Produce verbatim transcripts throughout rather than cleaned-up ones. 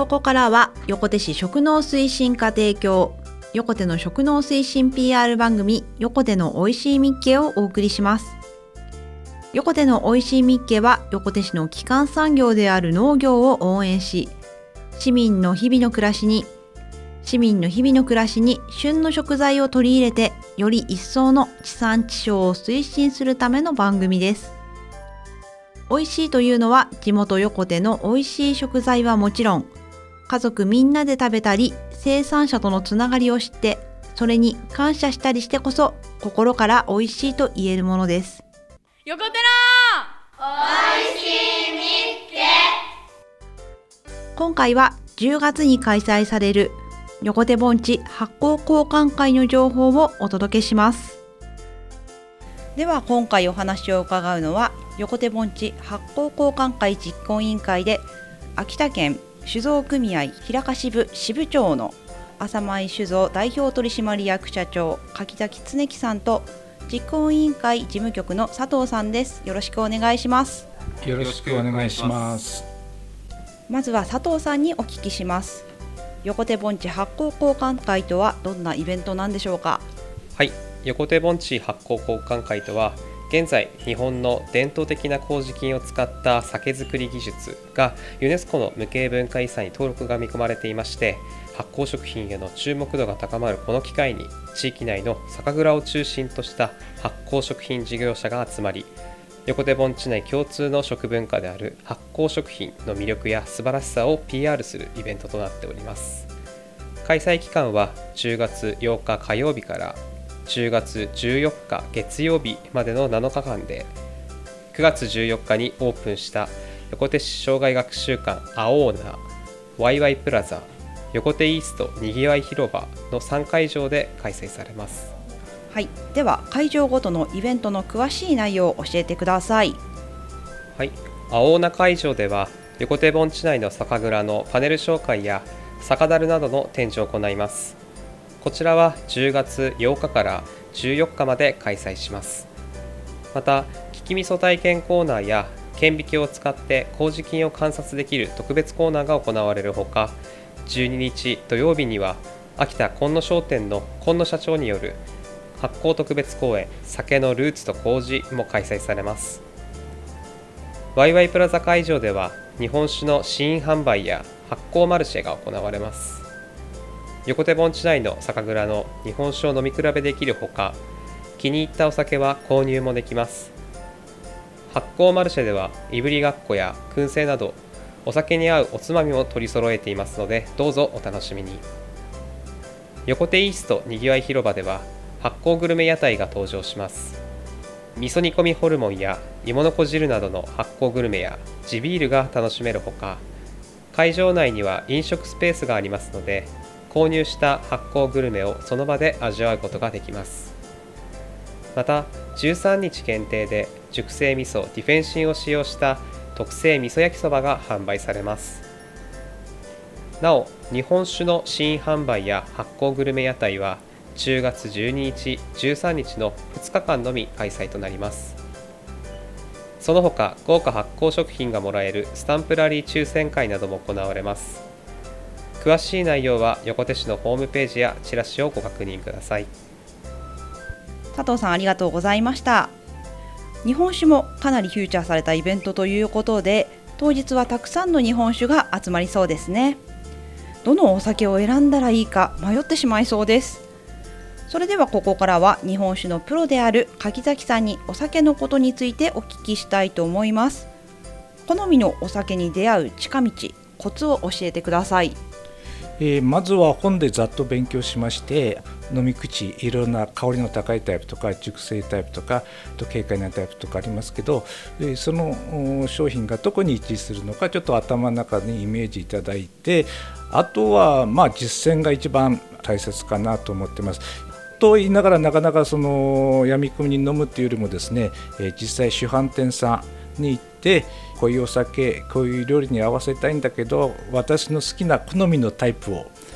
ここからは横手市食農推進課提供、横手の食農推進 ピーアール 番組横手のおいしいみっけをお送りします。横手のおいしいみっけは横手市の基幹産業である農業を応援し、市民の日々の暮らしに市民の日々の暮らしに旬の食材を取り入れて、より一層の地産地消を推進するための番組です。おいしいというのは地元横手のおいしい食材はもちろん、家族みんなで食べたり、生産者とのつながりを知って、それに感謝したりしてこそ、心からおいしいと言えるものです。 横手のおいしいみっけ。 今回はじゅうがつに開催される横手盆地発酵交換会の情報をお届けします。では今回お話を伺うのは、横手盆地発酵交換会実行委員会で秋田県酒造組合平鹿支部支部長の浅米酒造代表取締役社長柿崎恒樹さんと、実行委員会事務局の佐藤さんです。よろしくお願いします。 よろしくお願いします。 まずは佐藤さんにお聞きします。横手盆地発酵交換会とはどんなイベントなんでしょうか？ はい、横手盆地発酵交換会とは、現在日本の伝統的な麹菌を使った酒造り技術がユネスコの無形文化遺産に登録が見込まれていまして、発酵食品への注目度が高まるこの機会に、地域内の酒蔵を中心とした発酵食品事業者が集まり、横手盆地内共通の食文化である発酵食品の魅力や素晴らしさを ピーアール するイベントとなっております。開催期間はじゅうがつようか火曜日からじゅうがつじゅうよっか月曜日までのなのかかんで、くがつじゅうよっかにオープンした横手市障害学習館アオーナ、ワイワイプラザ、横手イーストにぎわい広場のさんかいじょうで開催されます。 はい、では会場ごとのイベントの詳しい内容を教えてください。 はい、アオーナ会場では横手盆地内の酒蔵のパネル紹介や酒樽などの展示を行います。こちらはじゅうがつようかからじゅうよっかまで開催します。また、利き味噌体験コーナーや顕微鏡を使って麹菌を観察できる特別コーナーが行われるほか、じゅうににち土曜日には秋田今野商店の今野社長による発酵特別公演酒のルーツと麹も開催されます。ワイワイプラザ会場では日本酒の試飲販売や発酵マルシェが行われます。横手盆地内の酒蔵の日本酒を飲み比べできるほか、気に入ったお酒は購入もできます。発酵マルシェではいぶりがっこや燻製などお酒に合うおつまみも取り揃えていますので、どうぞお楽しみに。横手イーストにぎわい広場では発酵グルメ屋台が登場します。味噌煮込みホルモンや芋のこ汁などの発酵グルメや地ビールが楽しめるほか、会場内には飲食スペースがありますので、購入した発酵グルメをその場で味わうことができます。また、じゅうさんにち限定で熟成味噌ディフェンシンを使用した特製味噌焼きそばが販売されます。なお、日本酒の試飲販売や発酵グルメ屋台はじゅうがつじゅうににち、じゅうさんにちのふつかかんのみ開催となります。その他、豪華発酵食品がもらえるスタンプラリー抽選会なども行われます。詳しい内容は横手市のホームページやチラシをご確認ください。 佐藤さん、ありがとうございました。日本酒もかなりフューチャーされたイベントということで、当日はたくさんの日本酒が集まりそうですね。どのお酒を選んだらいいか迷ってしまいそうです。それではここからは日本酒のプロである柿崎さんにお酒のことについてお聞きしたいと思います。好みのお酒に出会う近道、コツを教えてください。 えー、まずは本でざっと勉強しまして、飲み口、いろんな香りの高いタイプとか熟成タイプとかと軽快なタイプとかありますけど、えー、その商品がどこに位置するのかちょっと頭の中にイメージいただいて、あとはまあ実践が一番大切かなと思ってます。と言いながらなかなかその闇雲に飲むっていうよりもですね、えー、実際主販店さんに行ってこういうお酒、こういう料理に合わせたいんだけど私の好きな好みのタイプを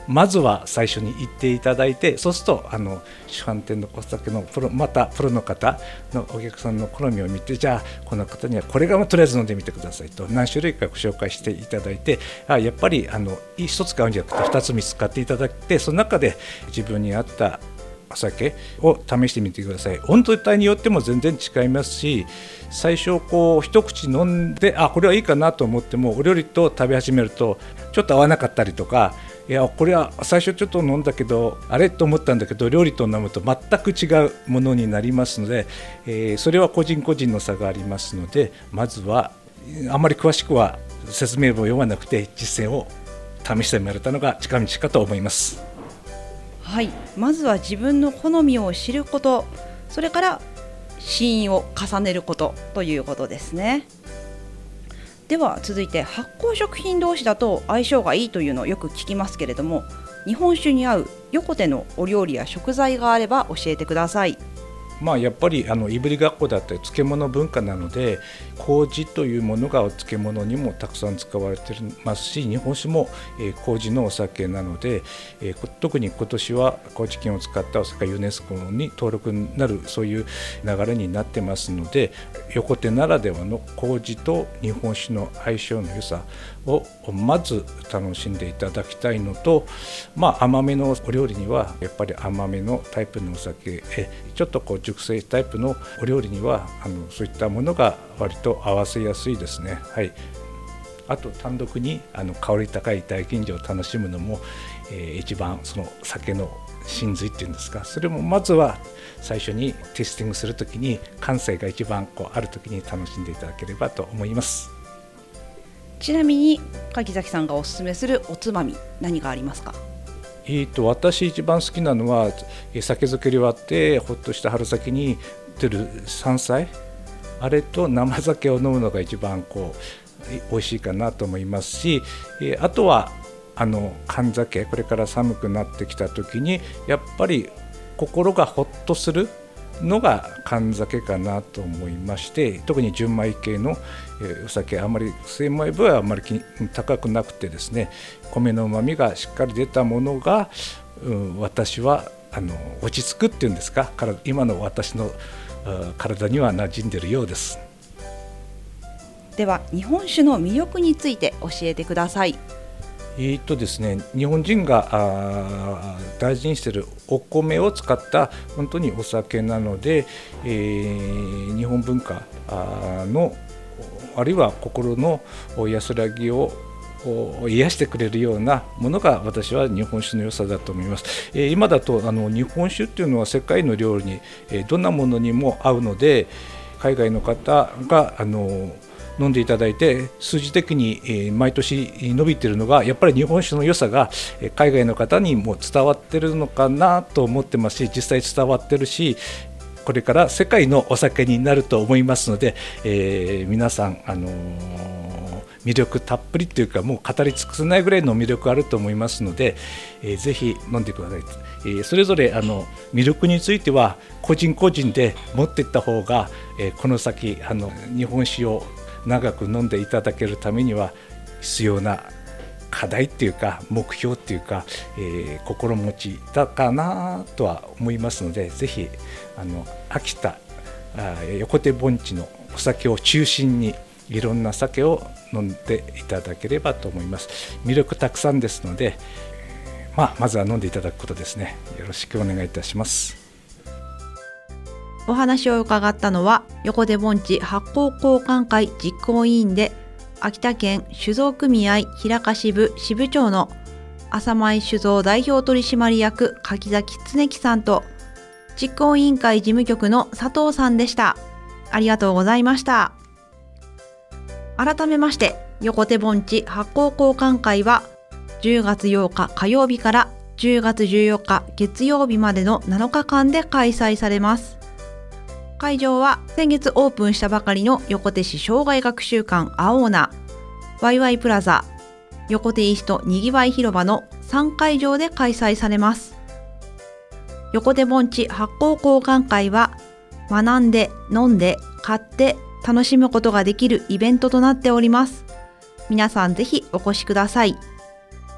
まずは最初に言っていただいて、そうするとあの主販店のお酒のプロ、またプロの方のお客さんの好みを見て、じゃあこの方にはこれがとりあえず飲んでみてくださいと何種類かご紹介していただいて、あやっぱりあの一つ買うんじゃなくて二つ三つ買っていただいて、その中で自分に合ったお酒を試してみてください。温度帯によっても全然違いますし、最初こう一口飲んであこれはいいかなと思っても、お料理と食べ始めるとちょっと合わなかったりとか、いやこれは最初ちょっと飲んだけどあれと思ったんだけど料理と飲むと全く違うものになりますので、えー、それは個人個人の差がありますので、まずはあまり詳しくは説明文を読まなくて実践を試してもらえたのが近道かと思います。 はい、まずは自分の好みを知ること、それから試飲を重ねることということですね。では続いて、発酵食品同士だと相性がいいというのをよく聞きますけれども、日本酒に合う横手のお料理や食材があれば教えてください。 まあ、やっぱりあのいぶりがっこだったり漬物文化なので、麹というものがお漬物にもたくさん使われていますし、日本酒も、えー、麹のお酒なので、えー、特に今年は麹菌を使ったお酒がユネスコに登録になる、そういう流れになってますので、横手ならではの麹と日本酒の相性の良さをまず楽しんでいただきたいのと、まあ、甘めのお料理にはやっぱり甘めのタイプのお酒、えちょっとこう熟成タイプのお料理にはあのそういったものが割と合わせやすいですね。はい、あと単独にあの香り高い大吟醸を楽しむのも、えー、一番その酒の真髄っていうんですか、それもまずは最初にテイスティングするときに感性が一番こうあるときに楽しんでいただければと思います。 ちなみに柿崎さんがおすすめするおつまみ、何がありますか？ えー、と私一番好きなのは、酒漬けで割ってほっとした春先に出る山菜、あれと生酒を飲むのが一番こう美味しいかなと思いますし、えー、あとはあの燗酒、これから寒くなってきた時にやっぱり心がほっとするのが燗酒かなと思いまして、特に純米系のお酒、あまり精米部はあまり高くなくてですね、米の旨味がしっかり出たものが、うん、私はあの落ち着くっていうんですか、から今の私の体には馴染んでいるようです。 では日本酒の魅力について教えてください。 えーとですね、日本人が大事にしているお米を使った本当にお酒なので、えー、日本文化のあるいは心の安らぎを癒してくれるようなものが私は日本酒の良さだと思います。えー、今だとあの日本酒っていうのは世界の料理に、えー、どんなものにも合うので、海外の方があの飲んでいただいて数字的に毎年伸びているのが、やっぱり日本酒の良さが海外の方にも伝わっているのかなと思ってますし、実際伝わってるし、これから世界のお酒になると思いますので、えー、皆さん、あのー、魅力たっぷりというか、もう語り尽くせないぐらいの魅力あると思いますので、えー、ぜひ飲んでください。えー、それぞれあの魅力については個人個人で持っていった方が、えー、この先あの日本酒を長く飲んでいただけるためには必要な課題っていうか目標っていうか、えー、心持ちだかなとは思いますので、ぜひあの秋田横手盆地のお酒を中心にいろんな酒を飲んでいただければと思います。魅力たくさんですので、まあ、まずは飲んでいただくことですね。よろしくお願いいたします。 お話を伺ったのは、横手盆地発酵交換会実行委員で秋田県酒造組合平鹿支部支部長の浅米酒造代表取締役柿崎恒樹さんと、実行委員会事務局の佐藤さんでした。ありがとうございました。改めまして、横手盆地発酵交換会はじゅうがつようか火曜日からじゅうがつじゅうよっか月曜日までのなのかかんで開催されます。会場は先月オープンしたばかりの横手市生涯学習館アオーナ、ワイワイプラザ、横手イーストにぎわい広場のさんかいじょうで開催されます。横手盆地発酵交換会は、学んで、飲んで、買って楽しむことができるイベントとなっております。皆さんぜひお越しください。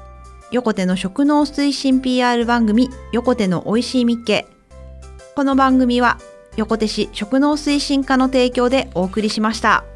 横手の食農推進 ピーアール 番組横手のおいしいみっけ。この番組は横手市食農推進課の提供でお送りしました。